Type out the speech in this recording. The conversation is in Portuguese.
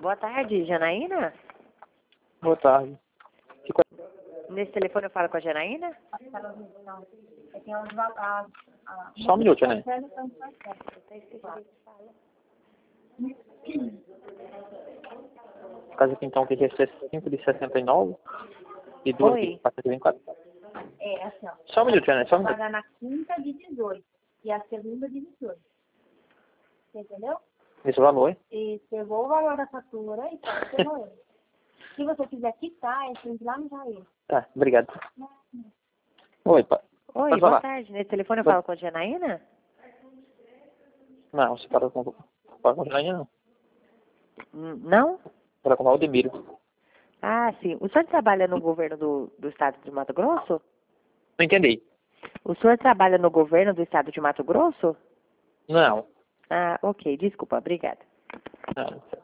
Boa tarde, Janaína? Boa tarde. Nesse telefone eu falo com a Janaína? Só um minuto, né? Casa aqui então que é 5 de 69 e 2 Oi. de 24. É, assim, ó. Só um minuto, né? Só um minuto. Pagar na quinta de 18 e a segunda de 18. Você entendeu? Esse valor, E pegou o valor da fatura e pode ser valor. Se você quiser quitar, é sempre lá no Jair. tá, obrigado. Oi, Oi, pode boa falar. tarde. Nesse telefone eu falo com a Janaína? Não, você para com a Janaína, não. Não? Para com o Valdemiro. Ah, sim. O senhor trabalha no governo do estado de Mato Grosso? Não entendi. O senhor trabalha no governo do estado de Mato Grosso? Não. Ah, ok. Desculpa, obrigada. Não.